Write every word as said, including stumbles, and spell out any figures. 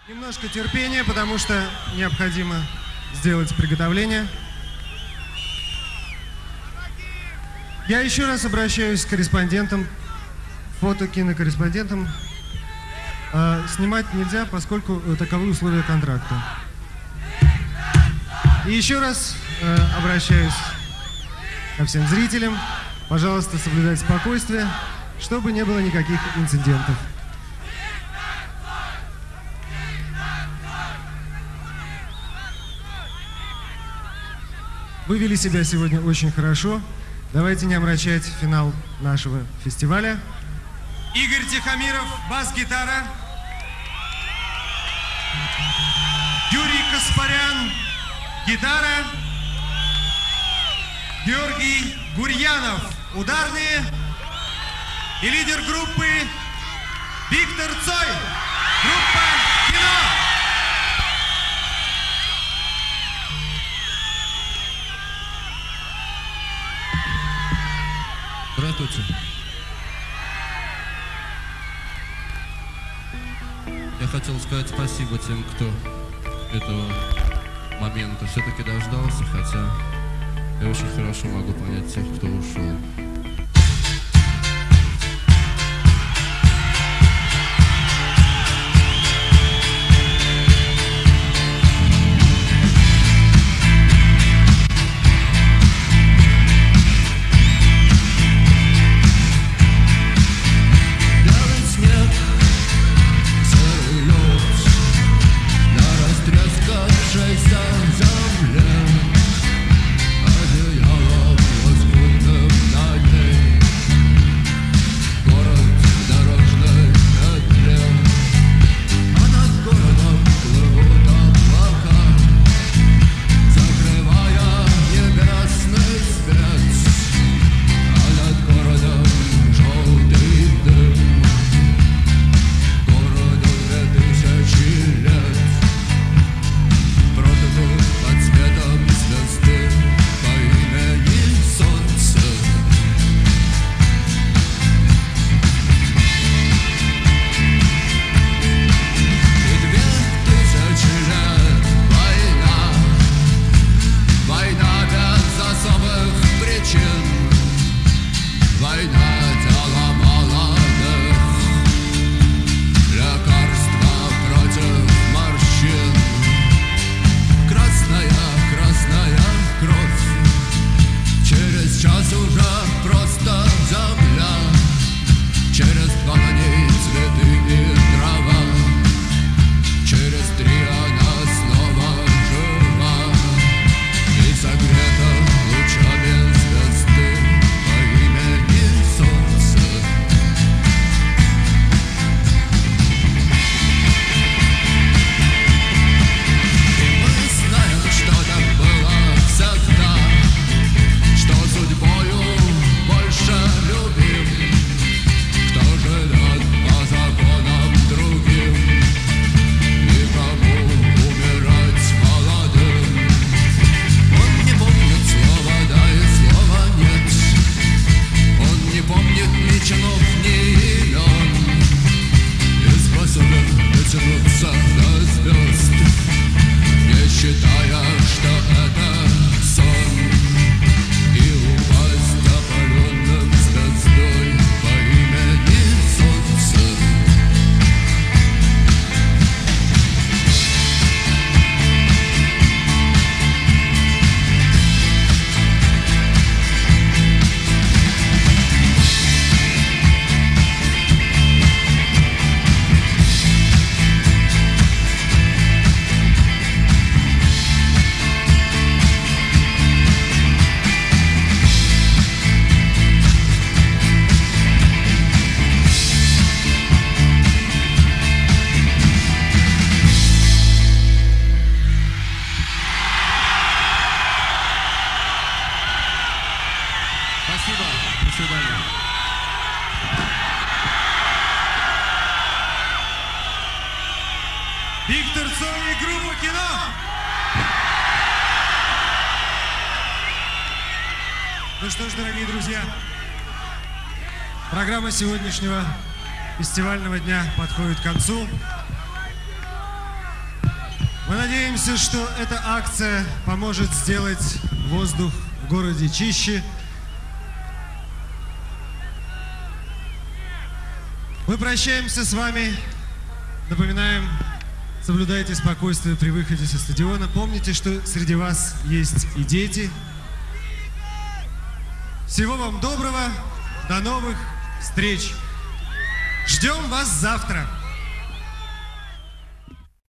Немножко терпения, потому что необходимо сделать приготовление. Я еще раз обращаюсь к корреспондентам, фото-кинокорреспондентам. А, снимать нельзя, поскольку таковы условия контракта. И еще раз э, обращаюсь ко всем зрителям. Пожалуйста, соблюдайте спокойствие, чтобы не было никаких инцидентов. Вы вели себя сегодня очень хорошо. Давайте не омрачать финал нашего фестиваля. Игорь Тихомиров, бас-гитара. Юрий Каспарян, гитара. Георгий Гурьянов, ударные. И лидер группы Виктор Цой, группа «Кино». Здравствуйте. Я хотел сказать спасибо тем, кто этого момента все-таки дождался, хотя я очень хорошо могу понять тех, кто ушел. Виктор Цой и группа «Кино». Ну что ж, дорогие друзья, программа сегодняшнего фестивального дня подходит к концу. Мы надеемся, что эта акция поможет сделать воздух в городе чище. Мы прощаемся с вами. Напоминаем, соблюдайте спокойствие при выходе со стадиона. Помните, что среди вас есть и дети. Всего вам доброго. До новых встреч. Ждем вас завтра.